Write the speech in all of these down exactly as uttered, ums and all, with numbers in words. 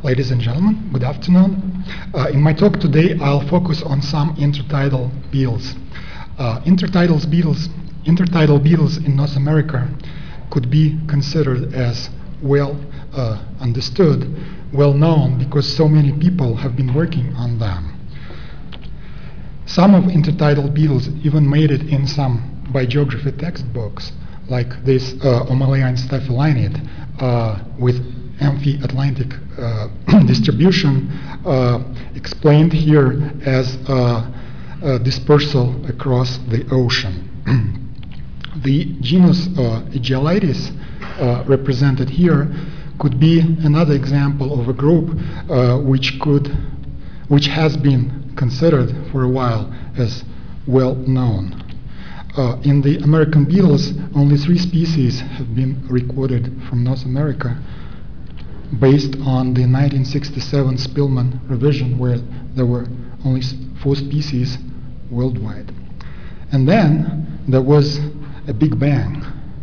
Ladies and gentlemen, good afternoon. Uh, in my talk today, I'll focus on some intertidal beetles. Uh, intertidal beetles, intertidal beetles in North America could be considered as well uh, understood, well known, because so many people have been working on them. Some of intertidal beetles even made it in some biogeography textbooks, like this uh, O'Malleyine staphylinid uh, with amphi-Atlantic uh, distribution, uh, explained here as uh, uh, dispersal across the ocean. The genus uh, Aegialitis, uh, represented here, could be another example of a group uh, which could, which has been considered for a while as well known. Uh, in the American beetles, only three species have been recorded from North America, based on the nineteen sixty-seven Spillman revision, where there were only four species worldwide. And then there was a big bang.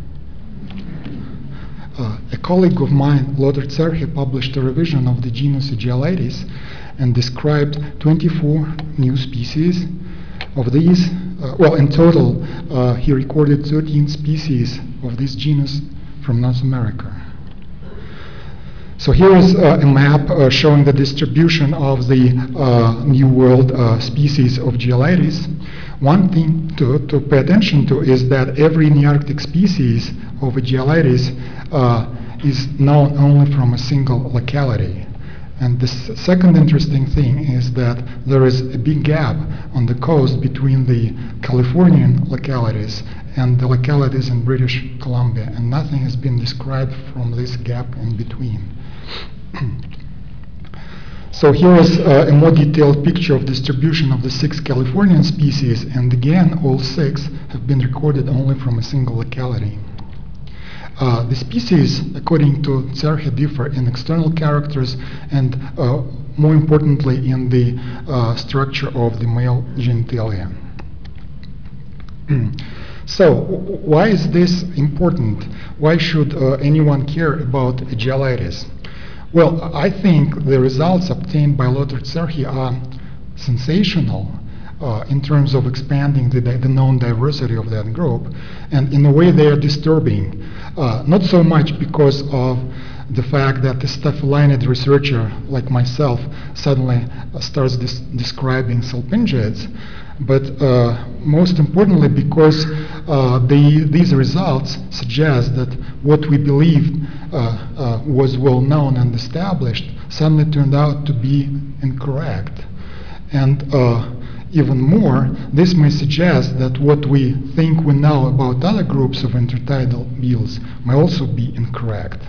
Uh, a colleague of mine, Lothar Zerche, published a revision of the genus Aegialitis and described twenty-four new species. Of these, uh, well, in total, uh, he recorded thirteen species of this genus from North America. So here is uh, a map uh, showing the distribution of the uh, New World uh, species of Aegialitis. One thing to, to pay attention to is that every Nearctic species of Aegialitis uh, is known only from a single locality. And the second interesting thing is that there is a big gap on the coast between the Californian localities and the localities in British Columbia, and nothing has been described from this gap in between. So here is uh, a more detailed picture of distribution of the six Californian species, and again, all six have been recorded only from a single locality. Uh, the species, according to Zerche, differ in external characters and, uh, more importantly, in the uh, structure of the male genitalia. So, why is this important? Why should uh, anyone care about Aegialitis? Well, I think the results obtained by Lothar Zerche are sensational uh, in terms of expanding the, the known diversity of that group, and in a way they are disturbing. Uh, not so much because of the fact that the staphylinid researcher like myself suddenly uh, starts dis describing salpingids, but uh, most importantly because uh, the, these results suggest that what we believed uh, uh, was well known and established suddenly turned out to be incorrect. And uh, even more, this may suggest that what we think we know about other groups of intertidal beetles may also be incorrect.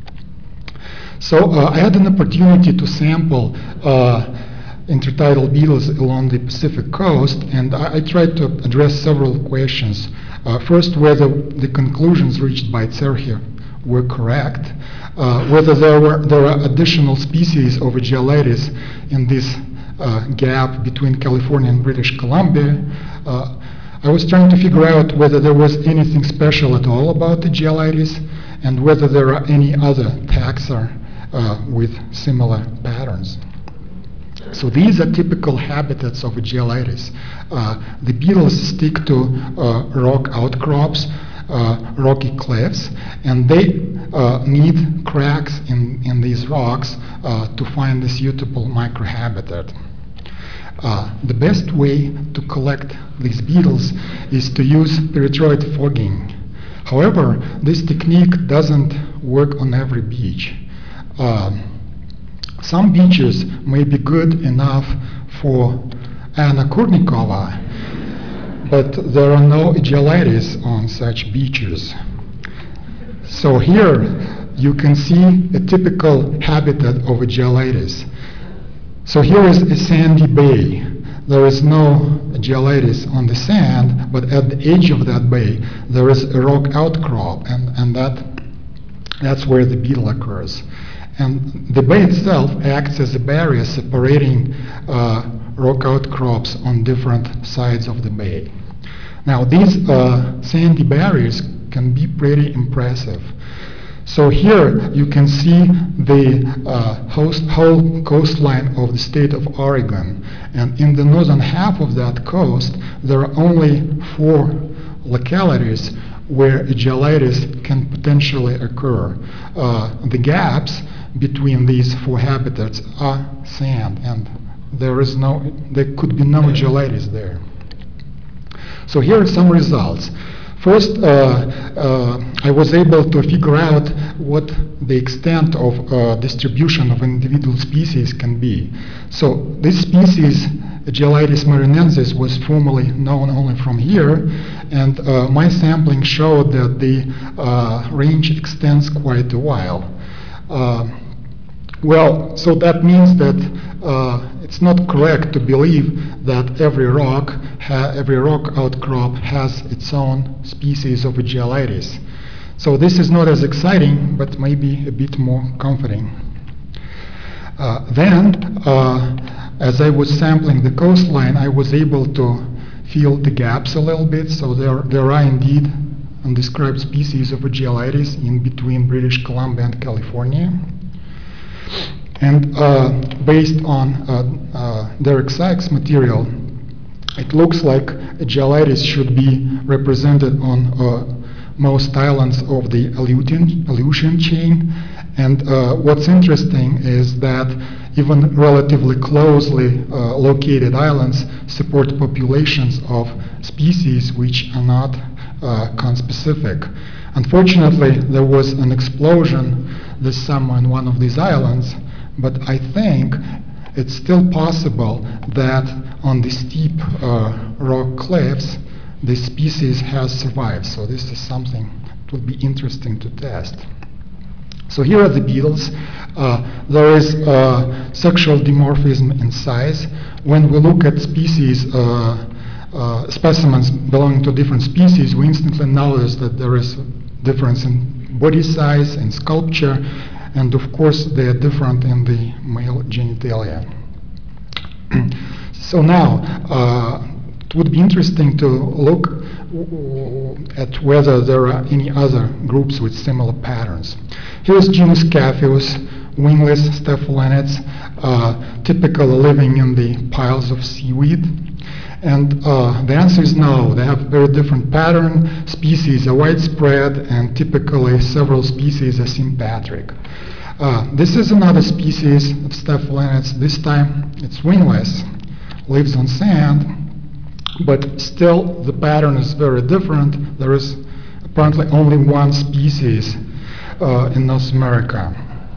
So uh, I had an opportunity to sample uh, intertidal beetles along the Pacific coast, and I, I tried to address several questions. Uh, first, whether the conclusions reached by Zerche were correct, uh, whether there were there are additional species of Aegialitis in this uh, gap between California and British Columbia. Uh, I was trying to figure out whether there was anything special at all about Aegialitis, and whether there are any other taxa uh, with similar patterns. So these are typical habitats of Aegialitis. Uh, the beetles stick to uh, rock outcrops, uh, rocky cliffs, and they uh, need cracks in, in these rocks uh, to find a suitable microhabitat. Uh, the best way to collect these beetles is to use pyrethroid fogging. However, this technique doesn't work on every beach. Uh, Some beaches may be good enough for Anna Kurnikova, but there are no Aegialitis on such beaches. So here you can see a typical habitat of Aegialitis. So here is a sandy bay. There is no Aegialitis on the sand, but at the edge of that bay there is a rock outcrop, and, and that, that's where the beetle occurs. And the bay itself acts as a barrier separating uh, rock outcrops on different sides of the bay. Now, these uh, sandy barriers can be pretty impressive. So here you can see the uh, host, whole coastline of the state of Oregon. And in the northern half of that coast, there are only four localities where aegialitis can potentially occur. Uh, the gaps between these four habitats are sand, and there is no, there could be no aegialitis there. So here are some results. First, uh, uh, I was able to figure out what the extent of uh, distribution of individual species can be. So this species, Aegialitis marinensis, was formerly known only from here, and uh, my sampling showed that the uh, range extends quite a while. Uh, well, so that means that uh, it's not correct to believe that every rock, ha every rock outcrop has its own species of Aegialitis. So this is not as exciting, but maybe a bit more comforting. Uh, then, uh, as I was sampling the coastline, I was able to fill the gaps a little bit. So there, there are indeed undescribed species of Aegialitis in between British Columbia and California. And uh, based on uh, uh, Derek Sykes' material, it looks like Aegialitis should be represented on uh, most islands of the Aleutian, Aleutian chain. And uh, what's interesting is that even relatively closely uh, located islands support populations of species which are not uh, conspecific. Unfortunately, there was an explosion this summer in one of these islands, but I think it's still possible that on the steep uh, rock cliffs, this species has survived. So this is something that would be interesting to test. So here are the beetles. Uh, there is uh, sexual dimorphism in size. When we look at species, uh, uh, specimens belonging to different species, we instantly notice that there is a difference in body size and sculpture, and of course they are different in the male genitalia. So now, uh, it would be interesting to look at whether there are any other groups with similar patterns. Here's genus Capheus, wingless staphylinids, uh, typically living in the piles of seaweed. And uh, the answer is no. They have very different pattern. Species are widespread, and typically several species are sympatric. Uh, this is another species of staphylinids. This time it's wingless, lives on sand, but still the pattern is very different. There is apparently only one species uh, in North America.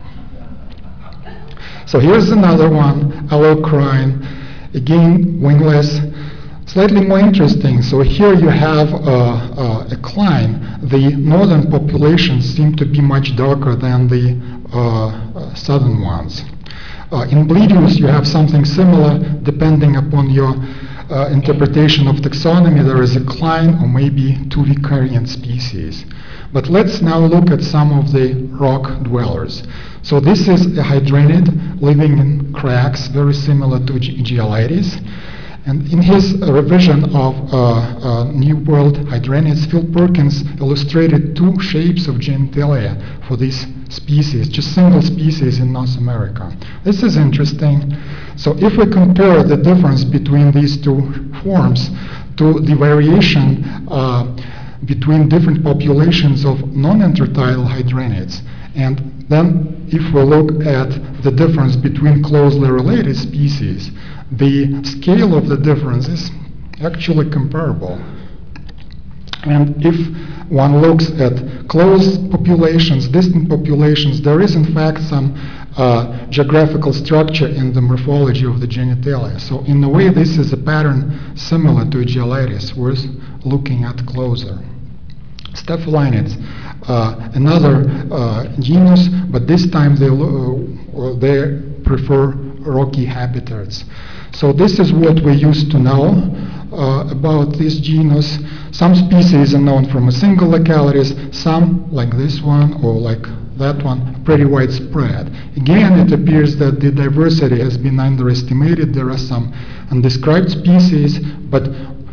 So here's another one, Allocrine, again wingless, slightly more interesting. So here you have uh, uh, a cline. The northern populations seem to be much darker than the uh, uh, southern ones. Uh, in Bleedius, you have something similar depending upon your uh, interpretation of taxonomy. There is a cline or maybe two vicariant species. But let's now look at some of the rock dwellers. So this is a hydranid living in cracks, very similar to Aegialitis. And in his uh, revision of uh, uh, New World Hydranids, Phil Perkins illustrated two shapes of genitalia for this species, just single species in North America. This is interesting. So if we compare the difference between these two forms to the variation uh, between different populations of non-intertidal hydranids, and then if we look at the difference between closely related species, the scale of the difference is actually comparable. And if one looks at close populations, distant populations, there is in fact some uh, geographical structure in the morphology of the genitalia. So in a way, this is a pattern similar to Aegialitis, worth looking at closer. Staphylinids, uh, another uh, genus, but this time they, uh, they prefer rocky habitats. So this is what we used to know uh, about this genus. Some species are known from a single localities, some, like this one or like that one, pretty widespread. Again, it appears that the diversity has been underestimated. There are some undescribed species, but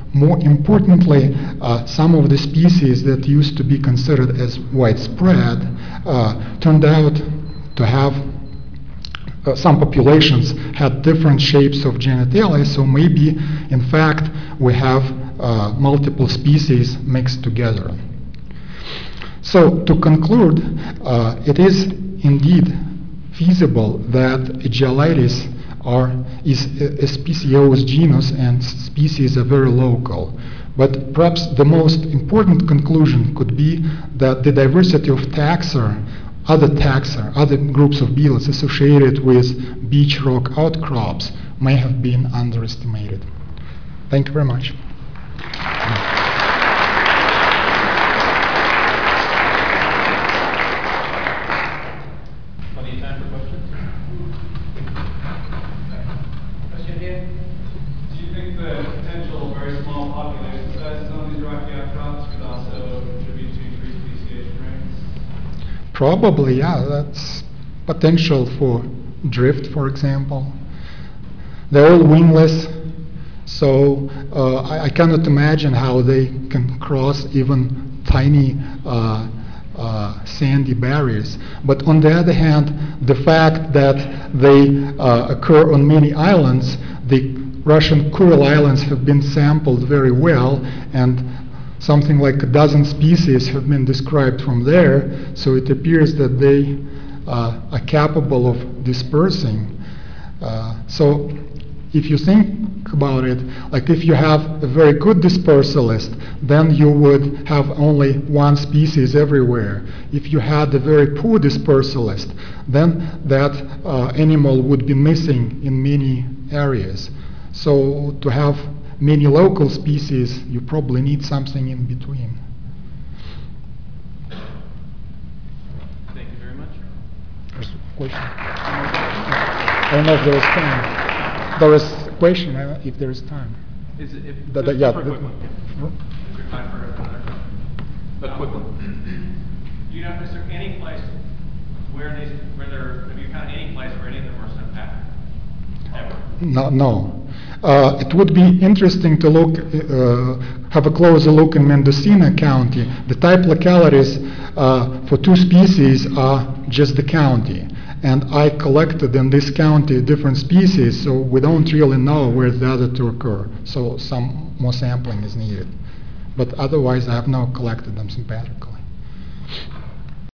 more importantly, uh, some of the species that used to be considered as widespread uh, turned out to have Uh, some populations had different shapes of genitalia, so maybe, in fact, we have uh, multiple species mixed together. So, to conclude, uh, it is indeed feasible that Aegialitis are, is a, a speciose genus and species are very local. But perhaps the most important conclusion could be that the diversity of taxa, other taxa, other groups of beetles associated with beach rock outcrops may have been underestimated. Thank you very much. Plenty of time for questions? Question here? Do you think the potential very small population sizes on these rocky outcrops could also contribute to increased speciation rates? Probably, yeah, that's potential for drift, for example. They're all wingless, so uh, I, I cannot imagine how they can cross even tiny uh, uh, sandy barriers. But on the other hand, the fact that they uh, occur on many islands, the Russian Kuril Islands have been sampled very well, and something like a dozen species have been described from there, so it appears that they uh, are capable of dispersing. Uh, so if you think about it, like if you have a very good dispersalist, then you would have only one species everywhere. If you had a very poor dispersalist, then that uh, animal would be missing in many areas. So to have many local species, you probably need something in between. Thank you very much. There's a question. I don't know if there is time. There is a question, I don't know if there is time. Is it, if, The- the- just yeah, for a the- quick one. Is there time for another question? A quick one. Do you know, is there any place where these, where there, have you found any place where any of them are sympathetic? Ever? No, no. Uh, it would be interesting to look, uh, have a closer look in Mendocino County. The type localities uh, for two species are just the county. And I collected in this county different species, so we don't really know where the other two occur. So some more sampling is needed. But otherwise, I have not collected them sympathetically.